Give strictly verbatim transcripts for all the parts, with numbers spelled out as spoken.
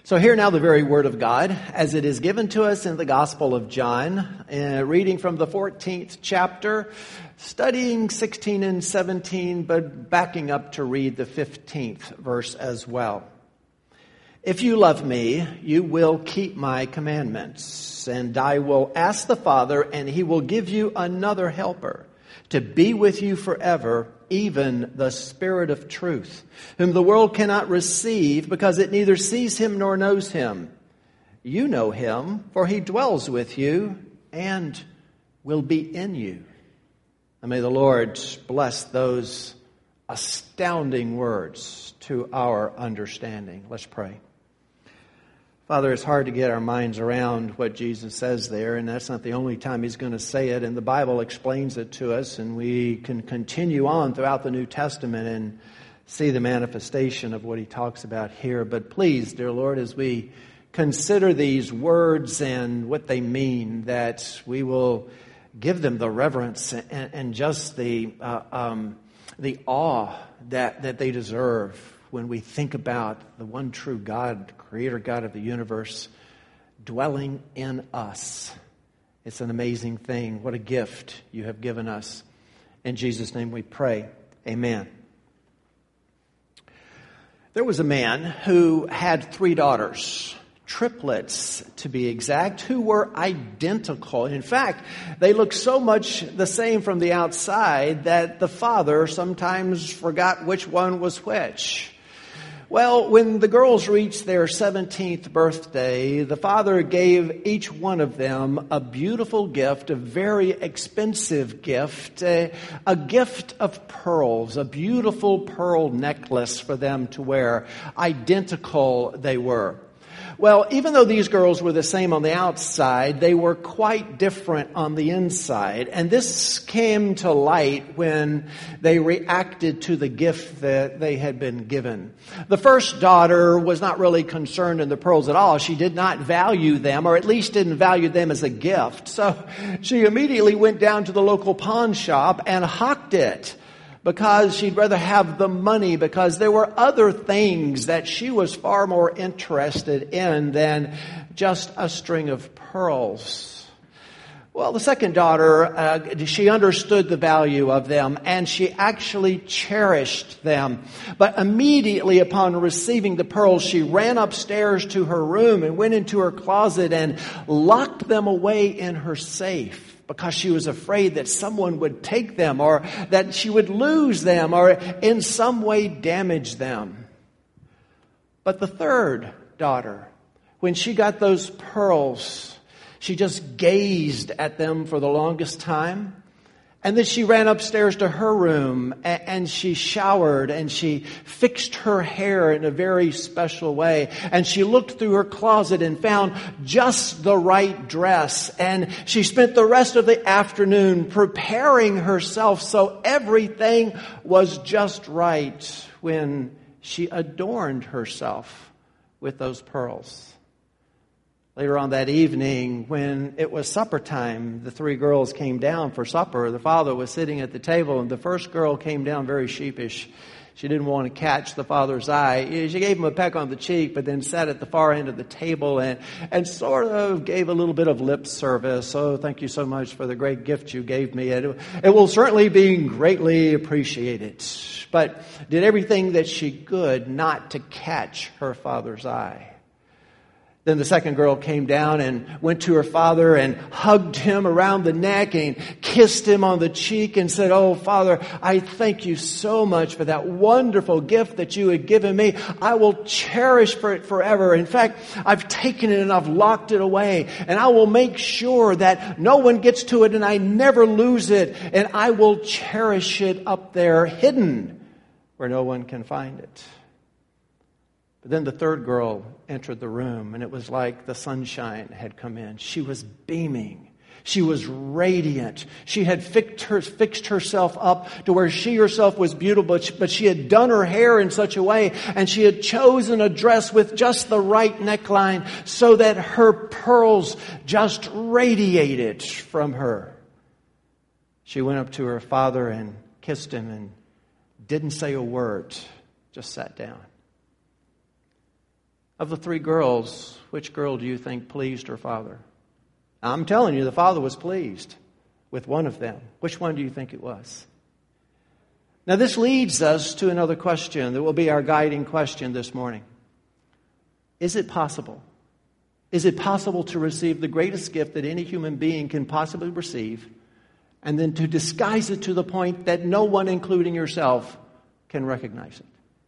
So hear now the very word of God as it is given to us in the Gospel of John, uh, reading from the fourteenth chapter, studying sixteen and seventeen, but backing up to read the fifteenth verse as well. If you love me, you will keep my commandments, and I will ask the Father, and he will give you another helper to be with you forever, even the Spirit of truth, whom the world cannot receive because it neither sees him nor knows him. You know him, for he dwells with you and will be in you. And may the Lord bless those astounding words to our understanding. Let's pray. Father, it's hard to get our minds around what Jesus says there, and that's not the only time he's going to say it, and the Bible explains it to us, and we can continue on throughout the New Testament and see the manifestation of what he talks about here. But please, dear Lord, as we consider these words and what they mean, that we will give them the reverence and, and just the uh, um, the awe that, that they deserve when we think about the one true God, Creator God of the universe, dwelling in us. It's an amazing thing. What a gift you have given us. In Jesus' name we pray. Amen. There was a man who had three daughters, triplets to be exact, who were identical. In fact, they looked so much the same from the outside that the father sometimes forgot which one was which. Well, when the girls reached their seventeenth birthday, the father gave each one of them a beautiful gift, a very expensive gift, a, a gift of pearls, a beautiful pearl necklace for them to wear. Identical they were. Well, even though these girls were the same on the outside, they were quite different on the inside. And this came to light when they reacted to the gift that they had been given. The first daughter was not really concerned in the pearls at all. She did not value them, or at least didn't value them as a gift. So she immediately went down to the local pawn shop and hocked it, because she'd rather have the money, because there were other things that she was far more interested in than just a string of pearls. Well, the second daughter, uh, she understood the value of them, and she actually cherished them. But immediately upon receiving the pearls, she ran upstairs to her room and went into her closet and locked them away in her safe, because she was afraid that someone would take them, or that she would lose them, or in some way damage them. But the third daughter, when she got those pearls, she just gazed at them for the longest time. And then she ran upstairs to her room and she showered and she fixed her hair in a very special way. And she looked through her closet and found just the right dress. And she spent the rest of the afternoon preparing herself so everything was just right when she adorned herself with those pearls. Later on that evening, when it was supper time, the three girls came down for supper. The father was sitting at the table, and the first girl came down very sheepish. She didn't want to catch the father's eye. She gave him a peck on the cheek, but then sat at the far end of the table and, and sort of gave a little bit of lip service. Oh, thank you so much for the great gift you gave me. It, it will certainly be greatly appreciated. But did everything that she could not to catch her father's eye. Then the second girl came down and went to her father and hugged him around the neck and kissed him on the cheek and said, "Oh, Father, I thank you so much for that wonderful gift that you had given me. I will cherish for it forever. In fact, I've taken it and I've locked it away, and I will make sure that no one gets to it and I never lose it, and I will cherish it up there hidden where no one can find it." But then the third girl entered the room, and it was like the sunshine had come in. She was beaming. She was radiant. She had fixed, her, fixed herself up to where she herself was beautiful, but she had done her hair in such a way, and she had chosen a dress with just the right neckline so that her pearls just radiated from her. She went up to her father and kissed him and didn't say a word, just sat down. Of the three girls, which girl do you think pleased her father? I'm telling you, the father was pleased with one of them. Which one do you think it was? Now, this leads us to another question that will be our guiding question this morning. Is it possible? Is it possible to receive the greatest gift that any human being can possibly receive, and then to disguise it to the point that no one, including yourself, can recognize it?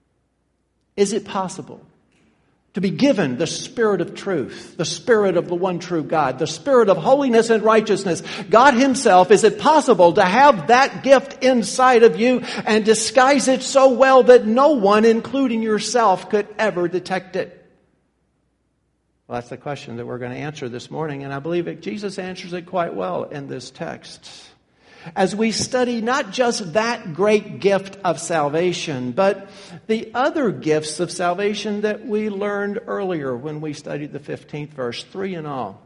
Is it possible to be given the Spirit of truth, the Spirit of the one true God, the Spirit of holiness and righteousness, God Himself? Is it possible to have that gift inside of you and disguise it so well that no one, including yourself, could ever detect it? Well, that's the question that we're going to answer this morning, and I believe that Jesus answers it quite well in this text. As we study not just that great gift of salvation, but the other gifts of salvation that we learned earlier when we studied the fifteenth verse, three in all.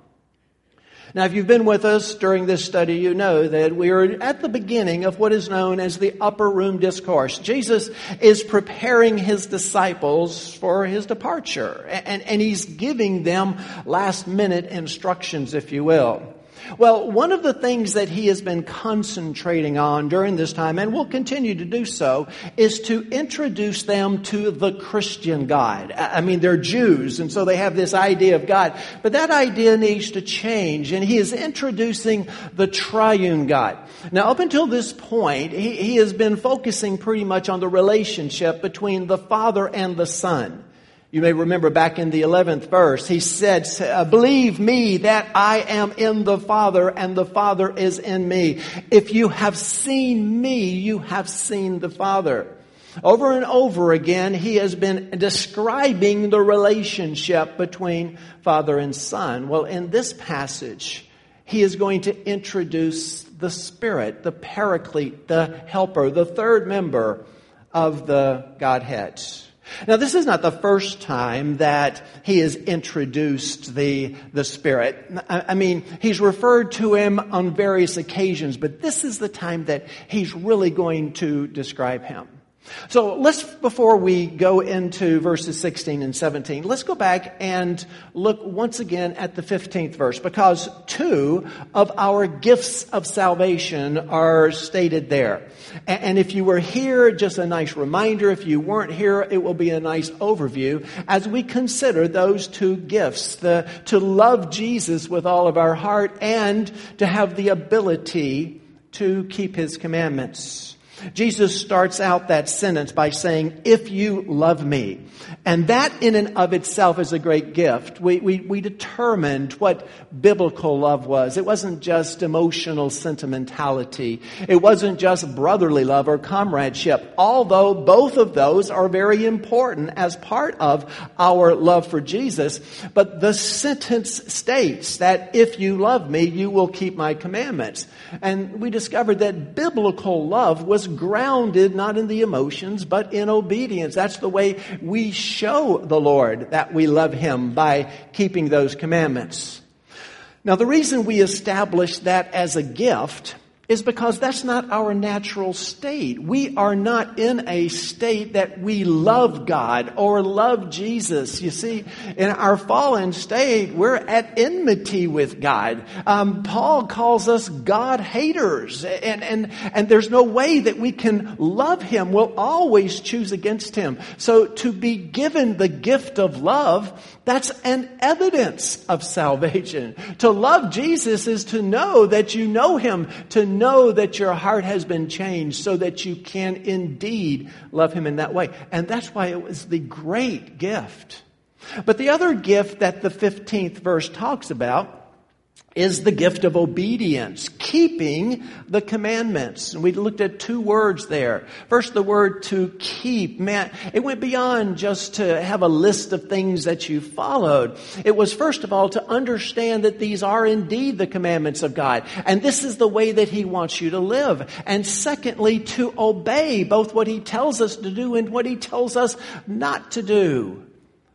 Now, if you've been with us during this study, you know that we are at the beginning of what is known as the Upper Room Discourse. Jesus is preparing His disciples for His departure, and, and He's giving them last-minute instructions, if you will. Well, one of the things that He has been concentrating on during this time, and will continue to do so, is to introduce them to the Christian God. I mean, they're Jews, and so they have this idea of God. But that idea needs to change, and He is introducing the triune God. Now, up until this point, He, he has been focusing pretty much on the relationship between the Father and the Son. You may remember back in the eleventh verse, He said, "Believe me that I am in the Father and the Father is in me. If you have seen me, you have seen the Father." Over and over again, He has been describing the relationship between Father and Son. Well, in this passage, He is going to introduce the Spirit, the Paraclete, the Helper, the third member of the Godhead. Now, this is not the first time that He has introduced the, the Spirit. I mean, He's referred to Him on various occasions, but this is the time that He's really going to describe Him. So let's, before we go into verses sixteen and seventeen, let's go back and look once again at the fifteenth verse, because two of our gifts of salvation are stated there. And if you were here, just a nice reminder. If you weren't here, it will be a nice overview as we consider those two gifts, the, to love Jesus with all of our heart and to have the ability to keep His commandments. Jesus starts out that sentence by saying, "If you love me." And that in and of itself is a great gift. We, we, we determined what biblical love was. It wasn't just emotional sentimentality. It wasn't just brotherly love or comradeship, although both of those are very important as part of our love for Jesus. But the sentence states that if you love me, you will keep my commandments. And we discovered that biblical love was grounded not in the emotions, but in obedience. That's the way we show the Lord that we love Him, by keeping those commandments. Now, the reason we establish that as a gift is because that's not our natural state. We are not in a state that we love God or love Jesus. You see, in our fallen state, we're at enmity with God. Um, Paul calls us God haters, and, and, and there's no way that we can love Him. We'll always choose against Him. So to be given the gift of love, that's an evidence of salvation. To love Jesus is to know that you know Him, to know that your heart has been changed so that you can indeed love Him in that way. And that's why it was the great gift. But the other gift that the fifteenth verse talks about is the gift of obedience, keeping the commandments. And we looked at two words there. First, the word to keep. Man, it went beyond just to have a list of things that you followed. It was, first of all, to understand that these are indeed the commandments of God. And this is the way that He wants you to live. And secondly, to obey both what He tells us to do and what He tells us not to do.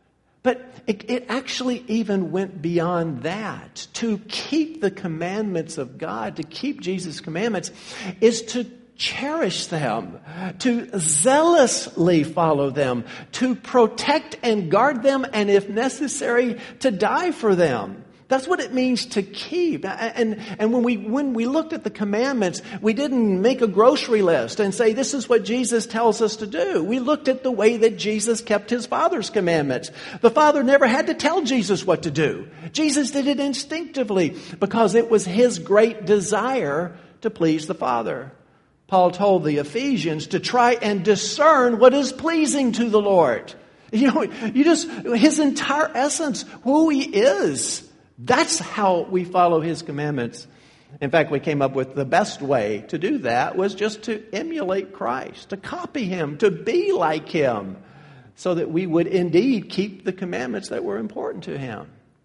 But it, it actually even went beyond that. To keep the commandments of God, to keep Jesus' commandments, is to cherish them, to zealously follow them, to protect and guard them, and if necessary, to die for them. That's what it means to keep. And, and when we, when we looked at the commandments, we didn't make a grocery list and say, this is what Jesus tells us to do. We looked at the way that Jesus kept his Father's commandments. The Father never had to tell Jesus what to do. Jesus did it instinctively because it was his great desire to please the Father. Paul told the Ephesians to try and discern what is pleasing to the Lord. You know, you just, his entire essence, who he is. That's how we follow his commandments. In fact, we came up with the best way to do that was just to emulate Christ, to copy him, to be like him, so that we would indeed keep the commandments that were important to him.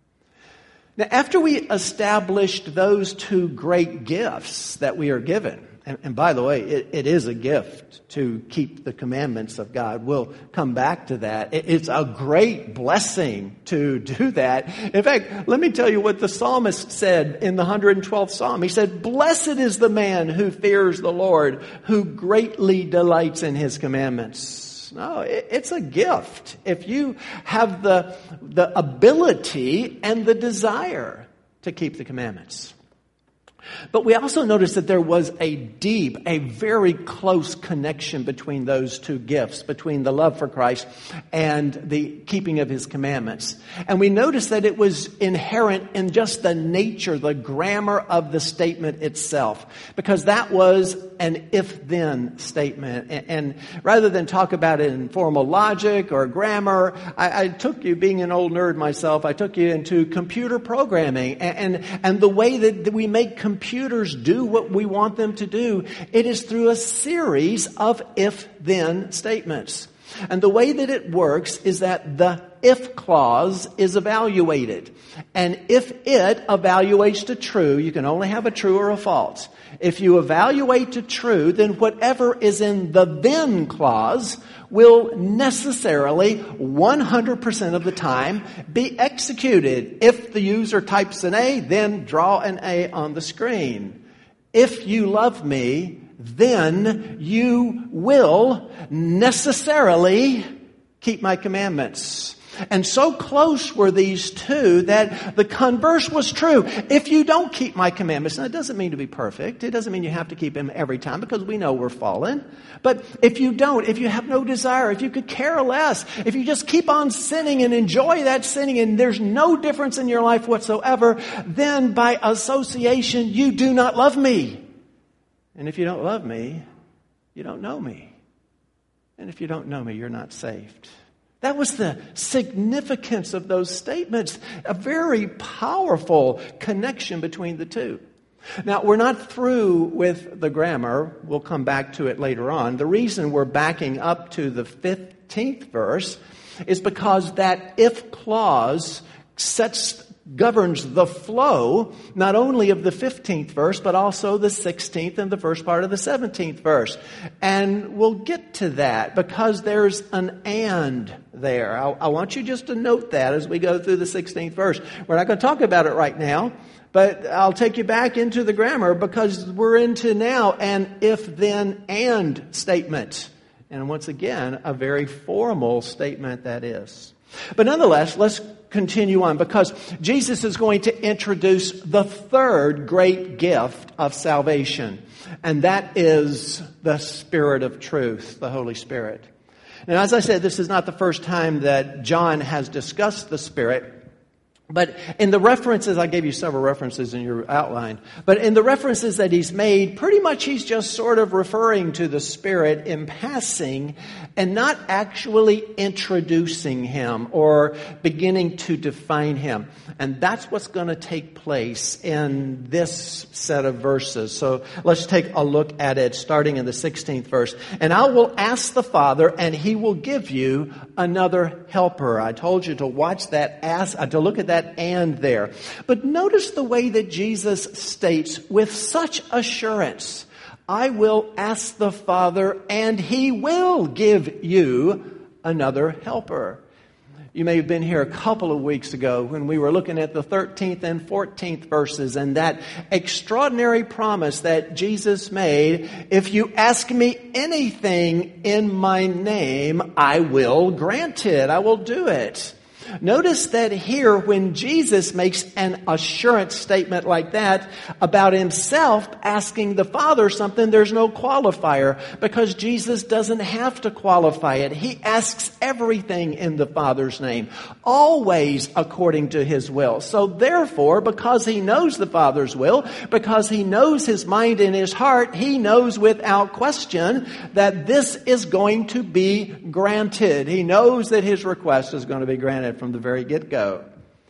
Now, after we established those two great gifts that we are given, and, and by the way, it, it is a gift to keep the commandments of God. We'll come back to that. It, it's a great blessing to do that. In fact, let me tell you what the psalmist said in the one hundred twelfth Psalm. He said, "Blessed is the man who fears the Lord, who greatly delights in his commandments." No, it, it's a gift if you have the, the ability and the desire to keep the commandments. But we also noticed that there was a deep, a very close connection between those two gifts, between the love for Christ and the keeping of his commandments. And we noticed that it was inherent in just the nature, the grammar of the statement itself, because that was an if-then statement. And, and rather than talk about it in formal logic or grammar, I, I took you, being an old nerd myself, I took you into computer programming and, and, and the way that we make computers Computers do what we want them to do. It is through a series of if-then statements. And the way that it works is that the if clause is evaluated. And if it evaluates to true, you can only have a true or a false. If you evaluate to true, then whatever is in the then clause will necessarily one hundred percent of the time be executed. If the user types an A, then draw an A on the screen. If you love me, then you will necessarily keep my commandments. And so close were these two that the converse was true. If you don't keep my commandments, now it doesn't mean to be perfect. It doesn't mean you have to keep them every time because we know we're fallen. But if you don't, if you have no desire, if you could care less, if you just keep on sinning and enjoy that sinning and there's no difference in your life whatsoever, then by association, you do not love me. And if you don't love me, you don't know me. And if you don't know me, you're not saved. That was the significance of those statements. A very powerful connection between the two. Now, we're not through with the grammar. We'll come back to it later on. The reason we're backing up to the fifteenth verse is because that if clause sets governs the flow, not only of the fifteenth verse, but also the sixteenth and the first part of the seventeenth verse. And we'll get to that because there's an and there. I, I want you just to note that as we go through the sixteenth verse. We're not going to talk about it right now, but I'll take you back into the grammar because we're into now an if, then, and statement. And once again, a very formal statement that is. But nonetheless, let's continue on because Jesus is going to introduce the third great gift of salvation. And that is the Spirit of truth, the Holy Spirit. And as I said, this is not the first time that John has discussed the Spirit. But in the references, I gave you several references in your outline, but in the references that he's made, pretty much he's just sort of referring to the Spirit in passing and not actually introducing him or beginning to define him. And that's what's going to take place in this set of verses. So let's take a look at it starting in the sixteenth verse. And I will ask the Father and he will give you another helper. I told you to watch that, ask, to look at that That and there. But notice the way that Jesus states with such assurance, I will ask the Father and he will give you another helper. You may have been here a couple of weeks ago when we were looking at the thirteenth and fourteenth verses and that extraordinary promise that Jesus made, if you ask me anything in my name, I will grant it. I will do it. Notice that here when Jesus makes an assurance statement like that about himself asking the Father something, there's no qualifier because Jesus doesn't have to qualify it. He asks everything in the Father's name, always according to his will. So therefore, because he knows the Father's will, because he knows his mind and his heart, he knows without question that this is going to be granted. He knows that his request is going to be granted from the very get-go.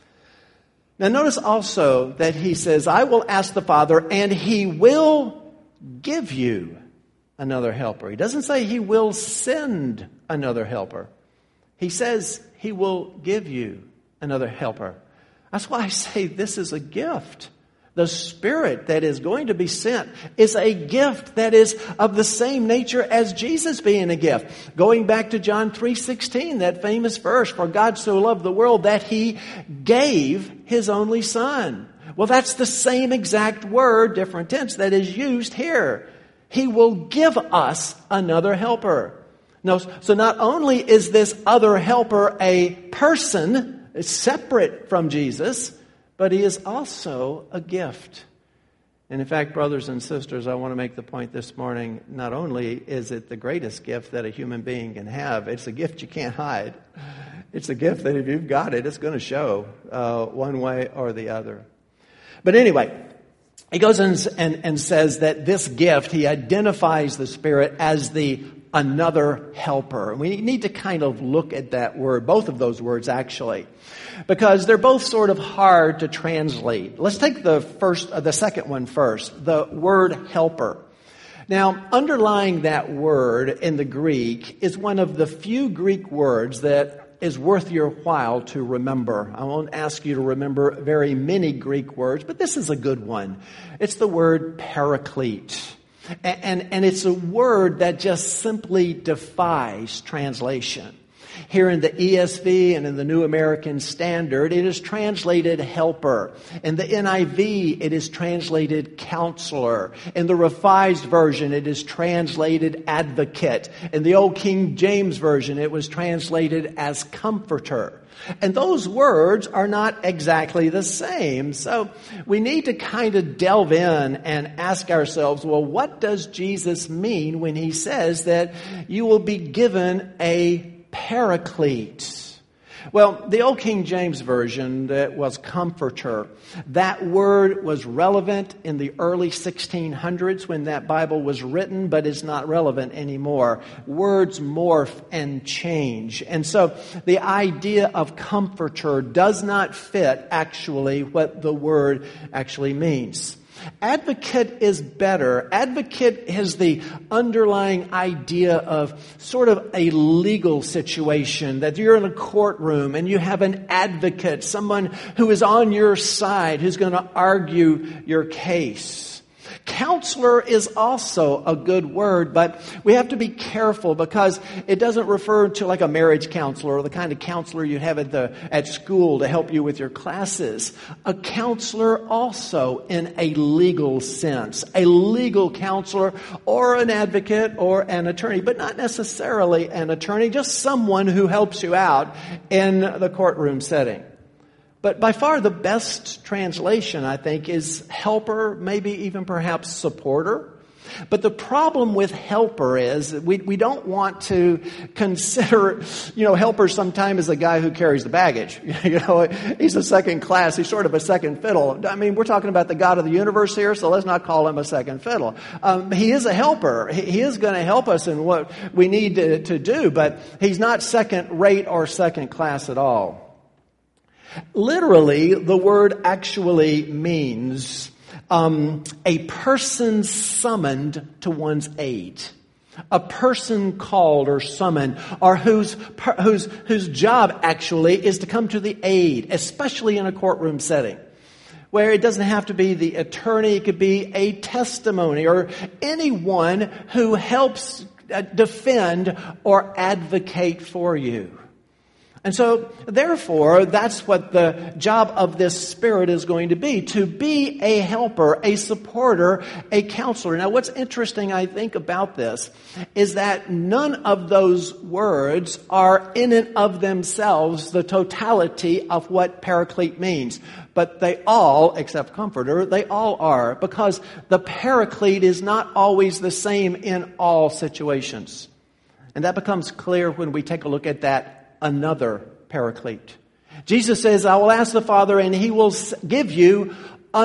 Now notice also that he says, I will ask the Father and he will give you another helper. He doesn't say he will send another helper. He says he will give you another helper. That's why I say this is a gift. The Spirit that is going to be sent is a gift that is of the same nature as Jesus being a gift. Going back to John three sixteen, that famous verse, for God so loved the world that he gave his only Son. Well, that's the same exact word, different tense, that is used here. He will give us another helper. No, so not only is this other helper a person separate from Jesus, but he is also a gift. And in fact, brothers and sisters, I want to make the point this morning, not only is it the greatest gift that a human being can have, it's a gift you can't hide. It's a gift that if you've got it, it's going to show uh, one way or the other. But anyway, he goes and, and, and says that this gift, he identifies the Spirit as the another helper. And we need to kind of look at that word, both of those words actually, because they're both sort of hard to translate. Let's take the first, uh, the second one first, the word helper. Now, underlying that word in the Greek is one of the few Greek words that is worth your while to remember. I won't ask you to remember very many Greek words, but this is a good one. It's the word paraclete. And, and, and it's a word that just simply defies translation. Here in the E S V and in the New American Standard, it is translated helper. In the N I V, it is translated counselor. In the Revised Version, it is translated advocate. In the Old King James Version, it was translated as comforter. And those words are not exactly the same. So we need to kind of delve in and ask ourselves, well, what does Jesus mean when he says that you will be given a paraclete? Well, the Old King James Version, that was comforter, that word was relevant in the early sixteen hundreds when that Bible was written, but it's not relevant anymore. Words morph and change. And so the idea of comforter does not fit actually what the word actually means. Advocate is better. Advocate has the underlying idea of sort of a legal situation, that you're in a courtroom and you have an advocate, someone who is on your side, who's going to argue your case. Counselor is also a good word, but we have to be careful because it doesn't refer to like a marriage counselor or the kind of counselor you have at the at school to help you with your classes. A counselor also in a legal sense, a legal counselor or an advocate or an attorney, but not necessarily an attorney, just someone who helps you out in the courtroom setting. But by far the best translation, I think, is helper, maybe even perhaps supporter. But the problem with helper is we, we don't want to consider, you know, helper sometimes as a guy who carries the baggage. You know, he's a second class. He's sort of a second fiddle. I mean, we're talking about the God of the universe here, so let's not call him a second fiddle. Um, he is a helper. He, he is going to help us in what we need to, to do, but he's not second rate or second class at all. Literally, the word actually means um, a person summoned to one's aid. A person called or summoned, or whose whose whose job actually is to come to the aid, especially in a courtroom setting, where it doesn't have to be the attorney. It could be a testimony or anyone who helps defend or advocate for you. And so, therefore, that's what the job of this Spirit is going to be, to be a helper, a supporter, a counselor. Now, what's interesting, I think, about this is that none of those words are in and of themselves the totality of what paraclete means. But they all, except comforter, they all are, because the paraclete is not always the same in all situations. And that becomes clear when we take a look at that another paraclete. Jesus says, I will ask the Father and He will give you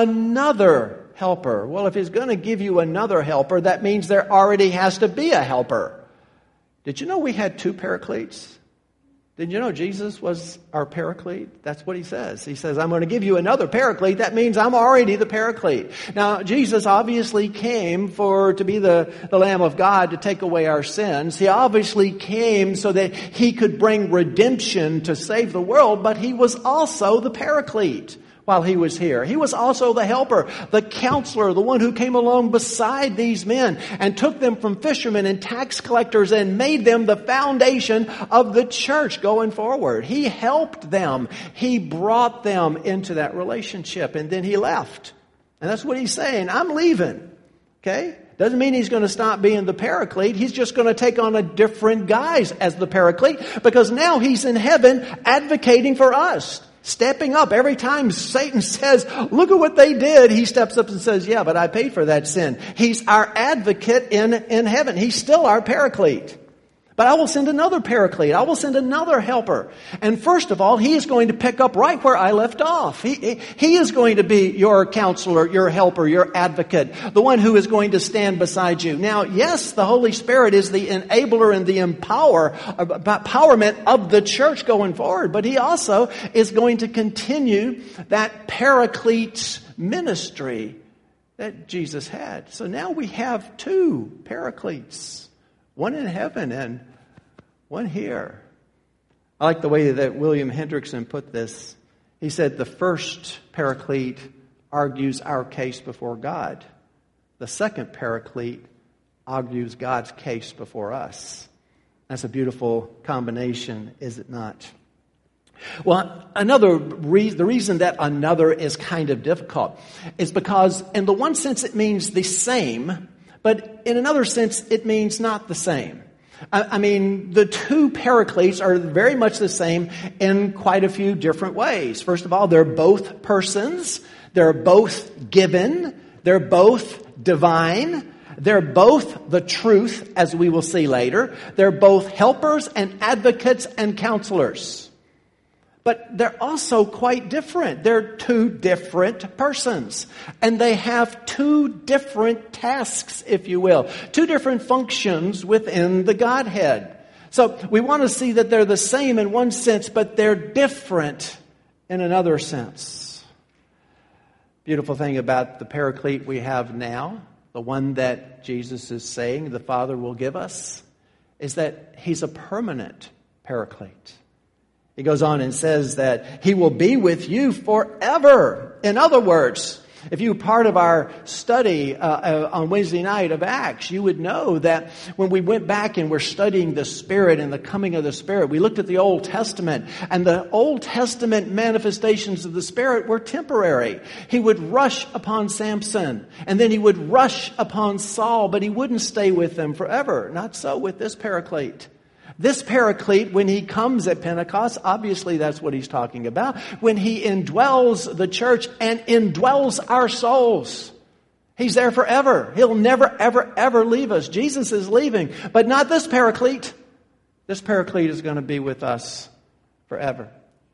another helper. Well, if He's going to give you another helper, that means there already has to be a helper. Did you know we had two paracletes? Did you know Jesus was our paraclete? That's what He says. He says, I'm going to give you another paraclete. That means I'm already the paraclete. Now, Jesus obviously came for to be the, the Lamb of God to take away our sins. He obviously came so that He could bring redemption to save the world, but He was also the paraclete while He was here. He was also the helper, the counselor, the one who came along beside these men and took them from fishermen and tax collectors and made them the foundation of the church going forward. He helped them. He brought them into that relationship, and then He left. And that's what He's saying. I'm leaving. Okay? Doesn't mean He's going to stop being the paraclete. He's just going to take on a different guise as the paraclete, because now He's in heaven advocating for us. Stepping up. Every time Satan says, look at what they did, he steps up and says, yeah, but I paid for that sin. He's our advocate in, in heaven. He's still our paraclete. But I will send another paraclete. I will send another helper. And first of all, He is going to pick up right where I left off. He, he, he is going to be your counselor, your helper, your advocate, the one who is going to stand beside you. Now, yes, the Holy Spirit is the enabler and the empower, empowerment of the church going forward, but He also is going to continue that paraclete ministry that Jesus had. So now we have two paracletes, one in heaven and one here. I like the way that William Hendrickson put this. He said, the first paraclete argues our case before God. The second paraclete argues God's case before us. That's a beautiful combination, is it not? Well, another reason, the reason that another is kind of difficult is because in the one sense it means the same, but in another sense it means not the same. I mean, the two paracletes are very much the same in quite a few different ways. First of all, they're both persons. They're both given. They're both divine. They're both the truth, as we will see later. They're both helpers and advocates and counselors. But they're also quite different. They're two different persons. And they have two different tasks, if you will. Two different functions within the Godhead. So we want to see that they're the same in one sense, but they're different in another sense. Beautiful thing about the paraclete we have now, the one that Jesus is saying the Father will give us, is that He's a permanent paraclete. He goes on and says that He will be with you forever. In other words, if you were part of our study uh, uh, on Wednesday night of Acts, you would know that when we went back and were studying the Spirit and the coming of the Spirit, we looked at the Old Testament, and the Old Testament manifestations of the Spirit were temporary. He would rush upon Samson, and then He would rush upon Saul, but He wouldn't stay with them forever. Not so with this paraclete. This paraclete, when He comes at Pentecost, obviously that's what He's talking about, when He indwells the church and indwells our souls. He's there forever. He'll never, ever, ever leave us. Jesus is leaving, but not this paraclete. This paraclete is going to be with us forever.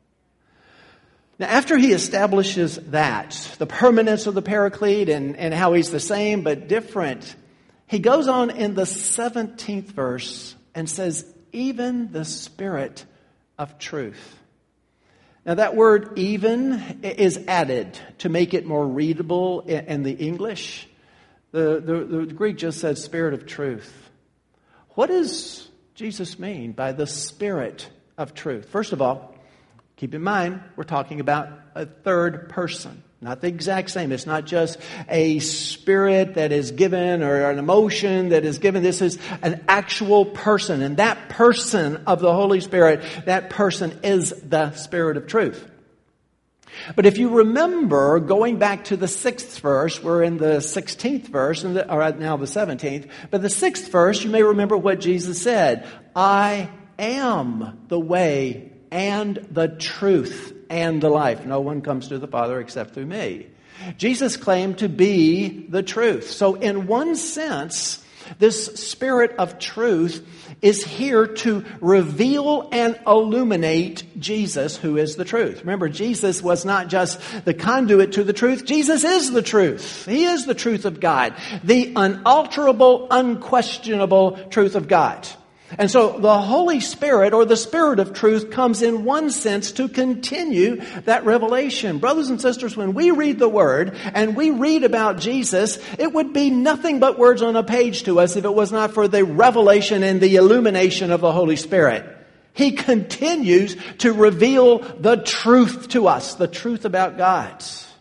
Now, after He establishes that, the permanence of the paraclete and, and how He's the same but different, He goes on in the seventeenth verse and says, even the Spirit of truth. Now that word even is added to make it more readable in the English. The, the, the Greek just says Spirit of truth. What does Jesus mean by the Spirit of truth? First of all, Keep in mind, we're talking about a third person. Not the exact same. It's not just a spirit that is given or an emotion that is given. This is an actual person. And that person of the Holy Spirit, that person is the Spirit of truth. But if you remember, going back to the sixth verse, we're in the sixteenth verse, and the, or now the seventeenth. But the sixth verse, you may remember what Jesus said. I am the way and the truth and the life. No one comes to the Father except through me. Jesus claimed to be the truth. So in one sense, this Spirit of truth is here to reveal and illuminate Jesus, who is the truth. Remember, Jesus was not just the conduit to the truth. Jesus is the truth. He is the truth of God, the unalterable, unquestionable truth of God. And so the Holy Spirit, or the Spirit of truth, comes in one sense to continue that revelation. Brothers and sisters, when we read the Word and we read about Jesus, it would be nothing but words on a page to us if it was not for the revelation and the illumination of the Holy Spirit. He continues to reveal the truth to us, the truth about God.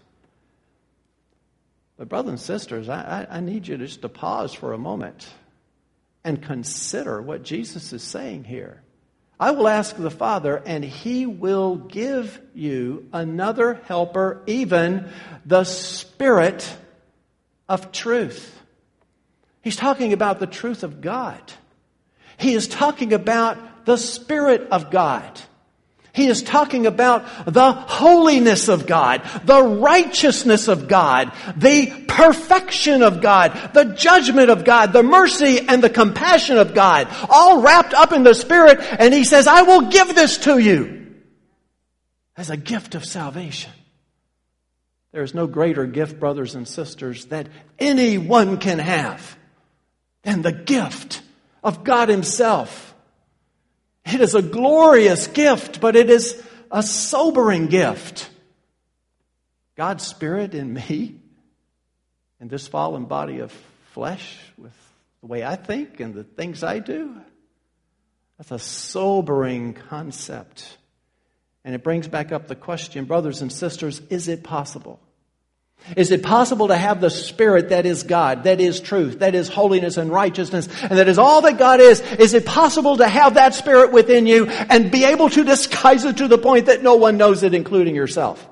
But brothers and sisters, I, I, I need you just to pause for a moment and consider what Jesus is saying here. I will ask the Father, and He will give you another helper, even the Spirit of truth. He's talking about the truth of God. He is talking about the Spirit of God. He is talking about the holiness of God, the righteousness of God, the perfection of God, the judgment of God, the mercy and the compassion of God, all wrapped up in the Spirit. And He says, I will give this to you as a gift of salvation. There is no greater gift, brothers and sisters, that anyone can have than the gift of God Himself. It is a glorious gift, but it is a sobering gift. God's Spirit in me, in this fallen body of flesh, with the way I think and the things I do, that's a sobering concept. And it brings back up the question, brothers and sisters, is it possible? Is it possible to have the Spirit that is God, that is truth, that is holiness and righteousness, and that is all that God is? Is it possible to have that Spirit within you and be able to disguise it to the point that no one knows it, including yourself?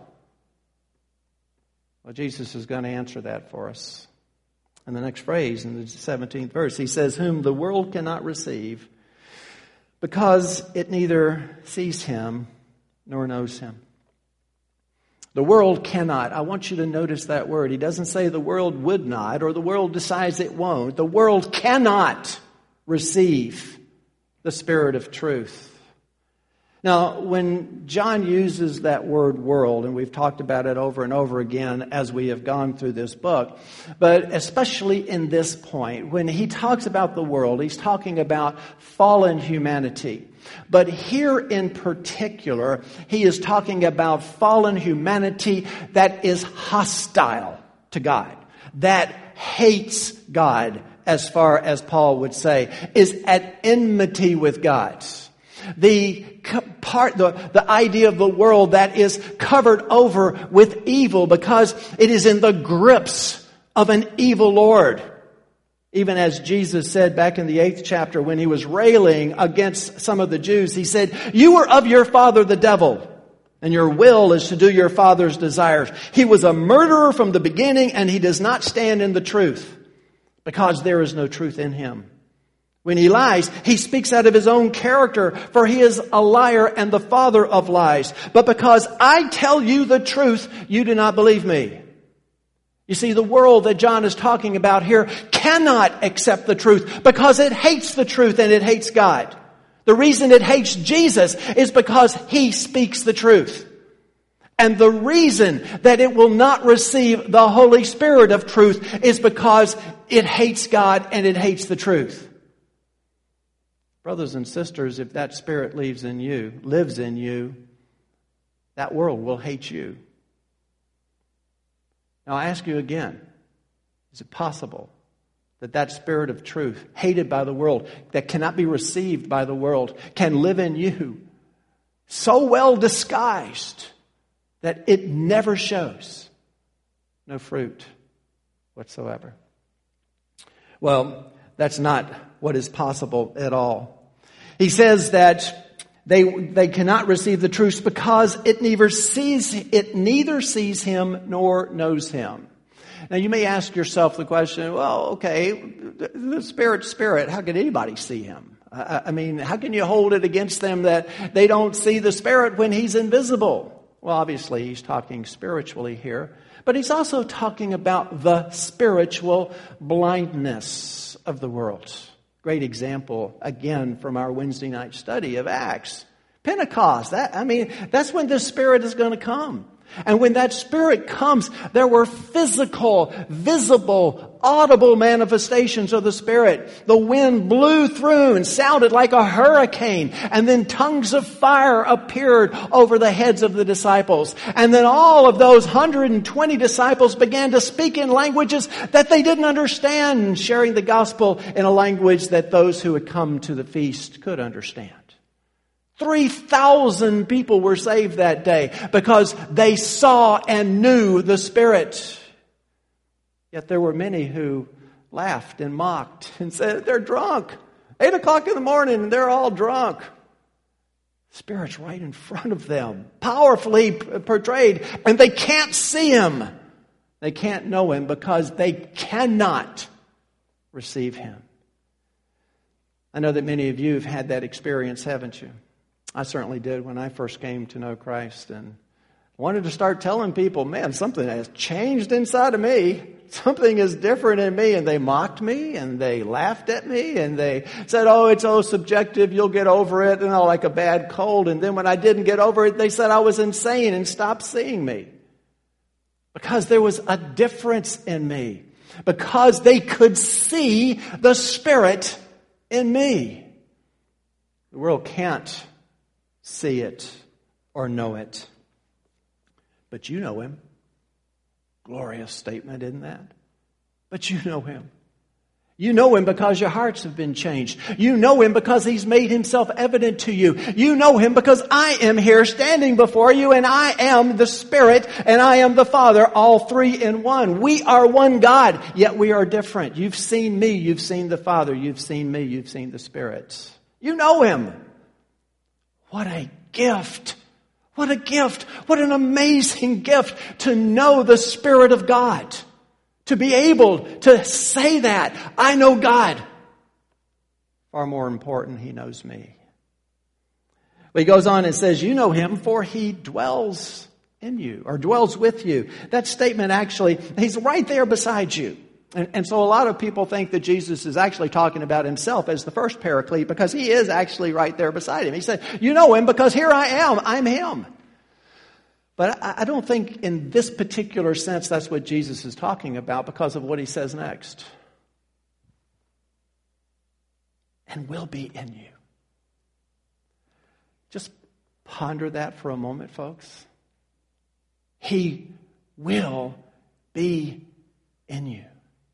Well, Jesus is going to answer that for us. In the next phrase, in the seventeenth verse, He says, whom the world cannot receive because it neither sees Him nor knows Him. The world cannot. I want you to notice that word. He doesn't say the world would not or the world decides it won't. The world cannot receive the Spirit of truth. Now, when John uses that word world, and we've talked about it over and over again as we have gone through this book, but especially in this point, when he talks about the world, he's talking about fallen humanity. But here in particular, he is talking about fallen humanity that is hostile to God, that hates God, as far as Paul would say, is at enmity with God. The part, the, the idea of the world that is covered over with evil because it is in the grips of an evil Lord. Even as Jesus said back in the eighth chapter when He was railing against some of the Jews, He said, you are of your father the devil, and your will is to do your father's desires. He was a murderer from the beginning, and he does not stand in the truth because there is no truth in him. When he lies, he speaks out of his own character, for he is a liar and the father of lies. But because I tell you the truth, you do not believe me. You see, the world that John is talking about here cannot accept the truth because it hates the truth and it hates God. The reason it hates Jesus is because He speaks the truth. And the reason that it will not receive the Holy Spirit of truth is because it hates God and it hates the truth. Brothers and sisters, if that Spirit lives in you, lives in you, that world will hate you. Now I ask you again, is it possible that that Spirit of truth, hated by the world, that cannot be received by the world, can live in you so well disguised that it never shows. No fruit whatsoever. Well, that's not what is possible at all. He says that they they cannot receive the truth because it neither sees it neither sees him nor knows him. Now you may ask yourself the question, well, okay, the Spirit, Spirit, how can anybody see him? I, I mean, how can you hold it against them that they don't see the Spirit when he's invisible? Well, obviously he's talking spiritually here, but he's also talking about the spiritual blindness of the world. Great example, again, from our Wednesday night study of Acts. Pentecost, that, I mean, that's when the Spirit is going to come. And when that Spirit comes, there were physical, visible, audible manifestations of the Spirit. The wind blew through and sounded like a hurricane. And then tongues of fire appeared over the heads of the disciples. And then all of those one hundred twenty disciples began to speak in languages that they didn't understand, sharing the gospel in a language that those who had come to the feast could understand. three thousand people were saved that day because they saw and knew the Spirit. Yet there were many who laughed and mocked and said, they're drunk. Eight o'clock in the morning and they're all drunk. The Spirit's right in front of them, powerfully portrayed, and they can't see Him. They can't know Him because they cannot receive Him. I know that many of you have had that experience, haven't you? I certainly did when I first came to know Christ and wanted to start telling people, man, something has changed inside of me. Something is different in me. And they mocked me and they laughed at me and they said, oh, it's oh subjective. You'll get over it. And oh, like a bad cold. And then when I didn't get over it, they said I was insane and stopped seeing me. Because there was a difference in me. Because they could see the Spirit in me. The world can't see it or know it. But you know Him. Glorious statement, isn't that? But you know Him. You know Him because your hearts have been changed. You know Him because He's made Himself evident to you. You know Him because I am here standing before you and I am the Spirit and I am the Father, all three in one. We are one God, yet we are different. You've seen me, you've seen the Father, you've seen me, you've seen the Spirit. You know Him. What a gift. What a gift. What an amazing gift to know the Spirit of God. To be able to say that. I know God. Far more important, He knows me. But he goes on and says, you know Him for He dwells in you or dwells with you. That statement actually, He's right there beside you. And, and so a lot of people think that Jesus is actually talking about Himself as the first paraclete because He is actually right there beside him. He said, you know Him because here I am. I'm Him. But I, I don't think in this particular sense that's what Jesus is talking about because of what He says next. And will be in you. Just ponder that for a moment, folks. He will be in you.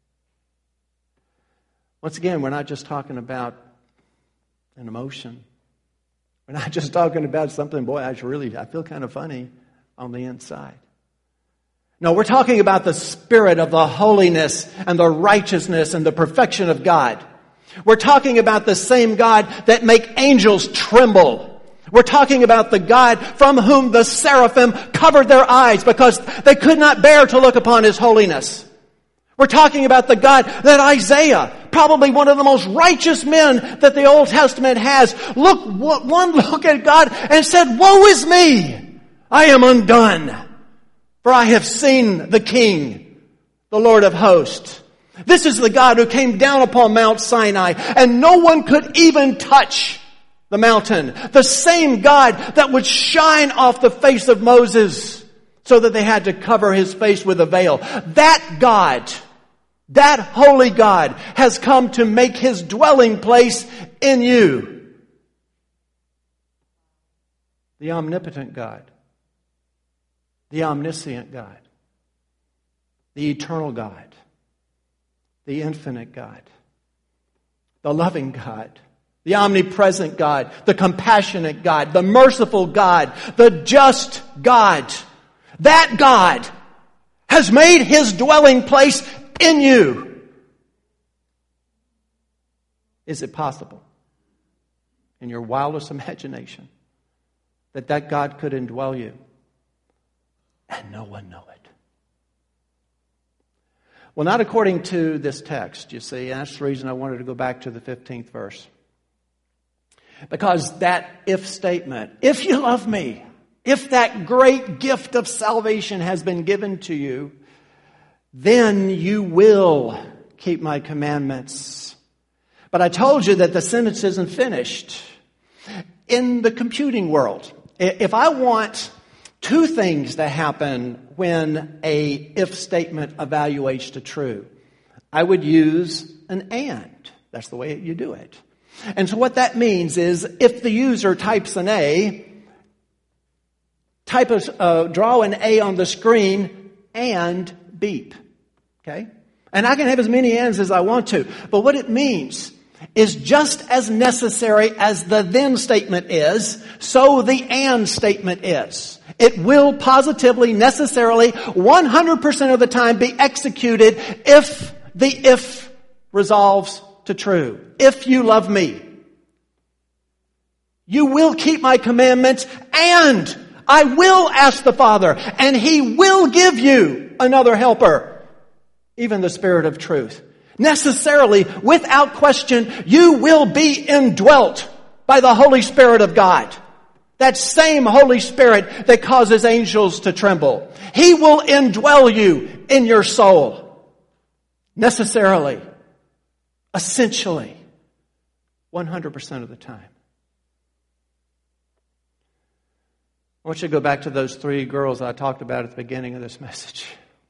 Once again, we're not just talking about an emotion. We're not just talking about something, boy, I really, I feel kind of funny on the inside. No, we're talking about the Spirit of the holiness and the righteousness and the perfection of God. We're talking about the same God that make angels tremble. We're talking about the God from whom the seraphim covered their eyes because they could not bear to look upon His holiness. We're talking about the God that Isaiah, probably one of the most righteous men that the Old Testament has, looked one look at God and said, woe is me! I am undone, for I have seen the King, the Lord of hosts. This is the God who came down upon Mount Sinai, and no one could even touch the mountain. The same God that would shine off the face of Moses so that they had to cover his face with a veil. That God, that holy God, has come to make His dwelling place in you. The omnipotent God, the omniscient God, the eternal God, the infinite God, the loving God, The omnipresent God, the compassionate God, the merciful God, the just God. That God has made His dwelling place in you. Is it possible, in your wildest imagination, that that God could indwell you and no one know it? Well, not according to this text, you see. And that's the reason I wanted to go back to the fifteenth verse. Because that if statement, if you love me, if that great gift of salvation has been given to you, then you will keep my commandments. But I told you that the sentence isn't finished. In the computing world, if I want two things to happen when a if statement evaluates to true, I would use an and. That's the way you do it. And so what that means is if the user types an A, type a, uh, draw an A on the screen and beep. Okay? And I can have as many ands as I want to. But what it means is just as necessary as the then statement is, so the and statement is. It will positively, necessarily, one hundred percent of the time be executed if the if resolves to true. If you love me, you will keep my commandments, and I will ask the Father, and He will give you another helper, even the Spirit of truth. Necessarily, without question, you will be indwelt by the Holy Spirit of God. That same Holy Spirit that causes angels to tremble. He will indwell you in your soul. Necessarily. Essentially. one hundred percent of the time. I want you to go back to those three girls I talked about at the beginning of this message.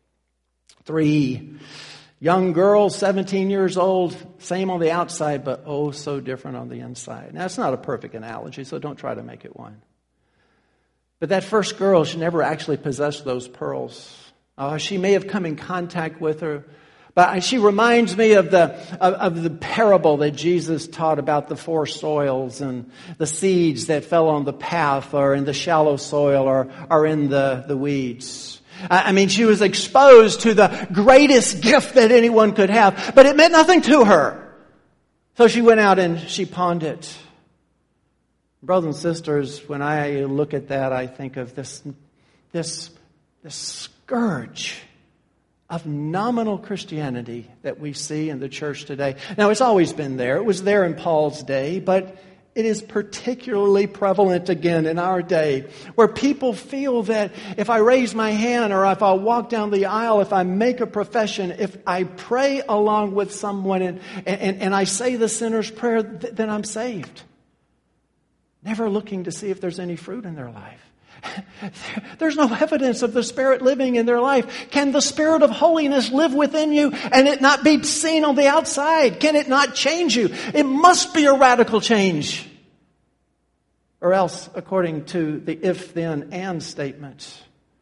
Three young girls, seventeen years old, same on the outside, but oh so different on the inside. Now, it's not a perfect analogy, so don't try to make it one. But that first girl, she never actually possessed those pearls. Uh, she may have come in contact with her, but she reminds me of the of, of the parable that Jesus taught about the four soils and the seeds that fell on the path or in the shallow soil or, or in the, the weeds. I mean, she was exposed to the greatest gift that anyone could have, but it meant nothing to her. So she went out and she pawned it. Brothers and sisters, when I look at that, I think of this, this, this scourge of nominal Christianity that we see in the church today. Now, it's always been there. It was there in Paul's day, but it is particularly prevalent again in our day, where people feel that if I raise my hand or if I walk down the aisle, if I make a profession, if I pray along with someone and, and, and I say the sinner's prayer, th- then I'm saved. Never looking to see if there's any fruit in their life. There's no evidence of the Spirit living in their life. Can the Spirit of holiness live within you and it not be seen on the outside? Can it not change you? It must be a radical change. Or else, according to the if, then, and statement,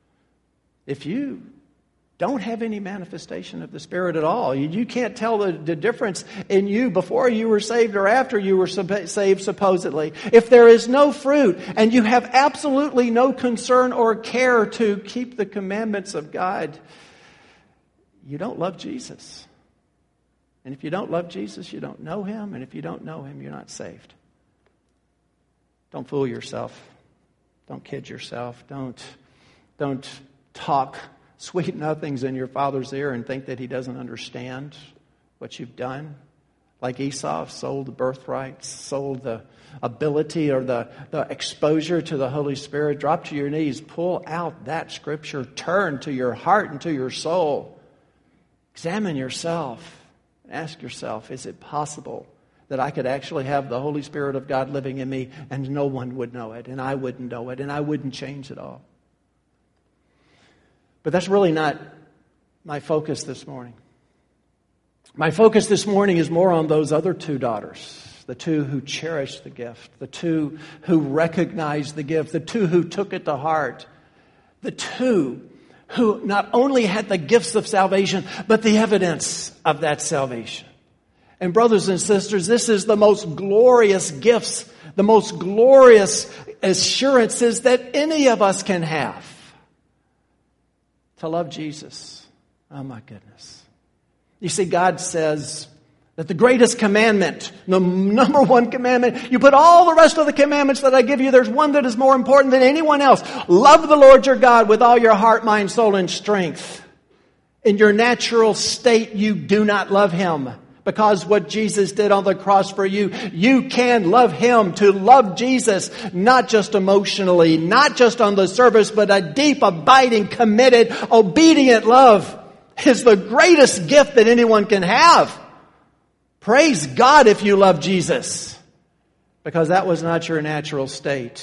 if you don't have any manifestation of the Spirit at all, you, you can't tell the, the difference in you before you were saved or after you were sub- saved, supposedly. If there is no fruit and you have absolutely no concern or care to keep the commandments of God, you don't love Jesus. And if you don't love Jesus, you don't know Him. And if you don't know Him, you're not saved. Don't fool yourself. Don't kid yourself. Don't, don't talk sweet nothings in your Father's ear and think that He doesn't understand what you've done. Like Esau, sold the birthright, sold the ability or the, the exposure to the Holy Spirit. Drop to your knees, pull out that scripture, turn to your heart and to your soul. Examine yourself and ask yourself, is it possible that I could actually have the Holy Spirit of God living in me and no one would know it and I wouldn't know it and I wouldn't change at all? But that's really not my focus this morning. My focus this morning is more on those other two daughters, the two who cherished the gift, the two who recognized the gift, the two who took it to heart, the two who not only had the gifts of salvation, but the evidence of that salvation. And brothers and sisters, this is the most glorious gifts, the most glorious assurances that any of us can have. To love Jesus. Oh my goodness. You see, God says that the greatest commandment, the number one commandment, you put all the rest of the commandments that I give you, there's one that is more important than anyone else. Love the Lord your God with all your heart, mind, soul, and strength. In your natural state, you do not love Him. Because what Jesus did on the cross for you, you can love Him. To love Jesus, not just emotionally, not just on the surface, but a deep, abiding, committed, obedient love is the greatest gift that anyone can have. Praise God if you love Jesus, because that was not your natural state.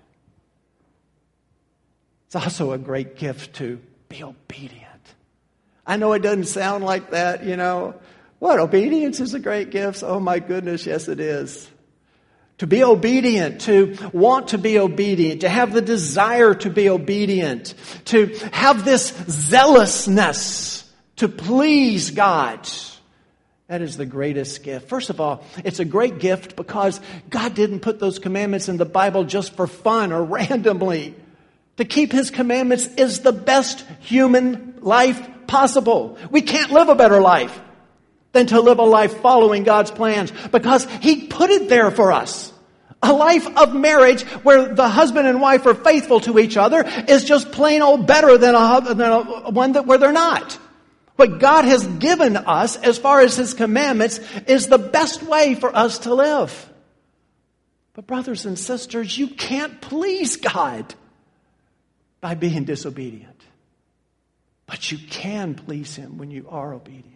It's also a great gift to be obedient. I know it doesn't sound like that, you know. What? Obedience is a great gift? Oh my goodness, yes it is. To be obedient, to want to be obedient, to have the desire to be obedient, to have this zealousness to please God. That is the greatest gift. First of all, it's a great gift because God didn't put those commandments in the Bible just for fun or randomly. To keep His commandments is the best human life possible. We can't live a better life than to live a life following God's plans, because He put it there for us. A life of marriage where the husband and wife are faithful to each other is just plain old better than a, than a one that where they're not. What God has given us as far as His commandments is the best way for us to live. But brothers and sisters, you can't please God by being disobedient. But you can please Him when you are obedient.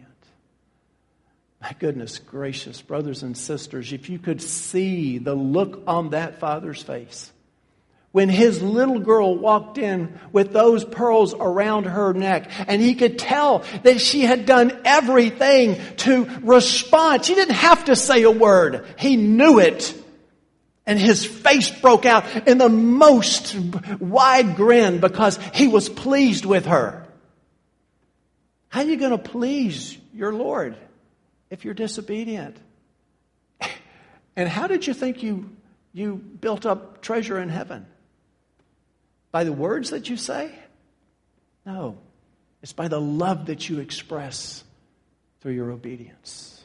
My goodness gracious, brothers and sisters, if you could see the look on that father's face when his little girl walked in with those pearls around her neck, and he could tell that she had done everything to respond. She didn't have to say a word. He knew it. And his face broke out in the most wide grin because he was pleased with her. How are you going to please your Lord if you're disobedient? And how did you think you, you built up treasure in heaven? By the words that you say? No. It's by the love that you express through your obedience.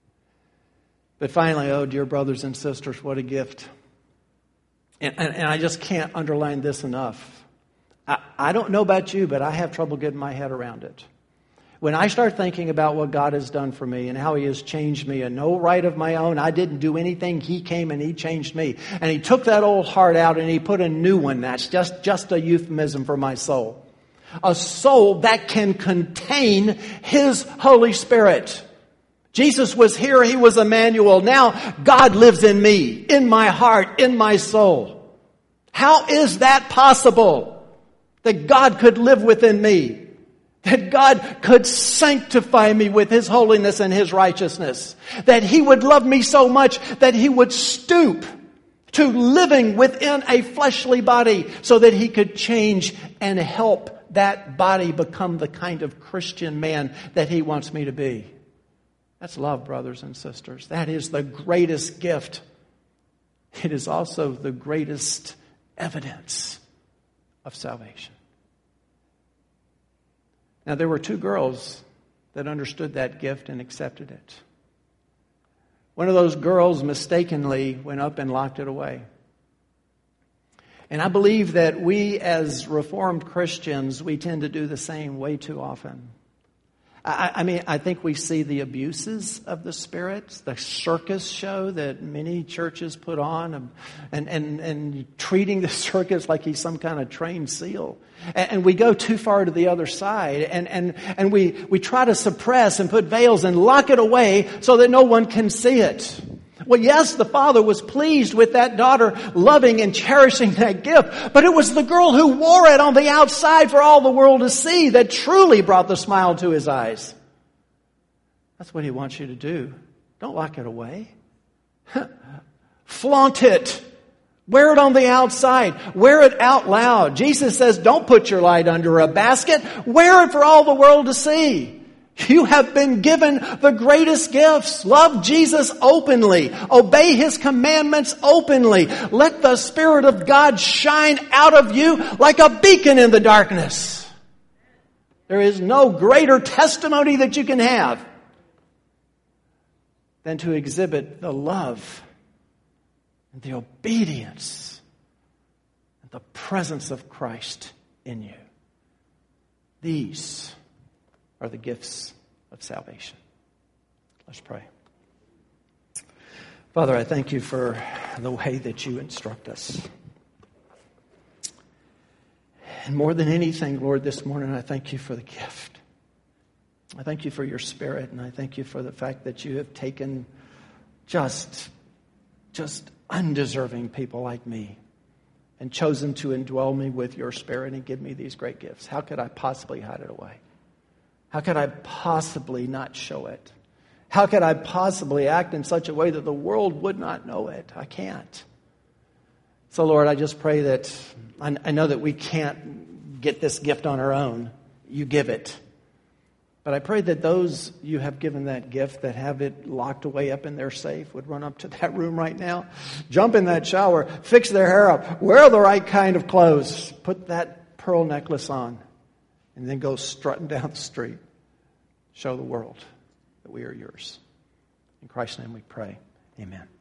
But finally, oh dear brothers and sisters, what a gift. And, and, and I just can't underline this enough. I, I don't know about you, but I have trouble getting my head around it. When I start thinking about what God has done for me and how He has changed me, and no right of my own, I didn't do anything. He came and He changed me. And He took that old heart out and He put a new one. That's just, just a euphemism for my soul. A soul that can contain His Holy Spirit. Jesus was here. He was Emmanuel. Now God lives in me, in my heart, in my soul. How is that possible? That God could live within me? That God could sanctify me with His holiness and His righteousness. That He would love me so much that He would stoop to living within a fleshly body so that He could change and help that body become the kind of Christian man that He wants me to be. That's love, brothers and sisters. That is the greatest gift. It is also the greatest evidence of salvation. Now, there were two girls that understood that gift and accepted it. One of those girls mistakenly went up and locked it away. And I believe that we as Reformed Christians, we tend to do the same way too often. I, I mean, I think we see the abuses of the Spirit, the circus show that many churches put on, and, and, and treating the circus like he's some kind of trained seal. And, and we go too far to the other side, and, and, and we, we try to suppress and put veils and lock it away so that no one can see it. Well, yes, the father was pleased with that daughter loving and cherishing that gift, but it was the girl who wore it on the outside for all the world to see that truly brought the smile to his eyes. That's what He wants you to do. Don't lock it away. Flaunt it. Wear it on the outside. Wear it out loud. Jesus says, don't put your light under a basket. Wear it for all the world to see. You have been given the greatest gifts. Love Jesus openly. Obey His commandments openly. Let the Spirit of God shine out of you like a beacon in the darkness. There is no greater testimony that you can have than to exhibit the love and the obedience and the presence of Christ in you. These are the gifts of salvation. Let's pray. Father, I thank you for the way that you instruct us. And more than anything, Lord, this morning I thank you for the gift. I thank you for your Spirit, and I thank you for the fact that you have taken just, just undeserving people like me and chosen to indwell me with your Spirit and give me these great gifts. How could I possibly hide it away? How could I possibly not show it? How could I possibly act in such a way that the world would not know it? I can't. So, Lord, I just pray that, I, I know that we can't get this gift on our own. You give it. But I pray that those you have given that gift that have it locked away up in their safe would run up to that room right now, jump in that shower, fix their hair up, wear the right kind of clothes, put that pearl necklace on, and then go strutting down the street. Show the world that we are yours. In Christ's name we pray. Amen.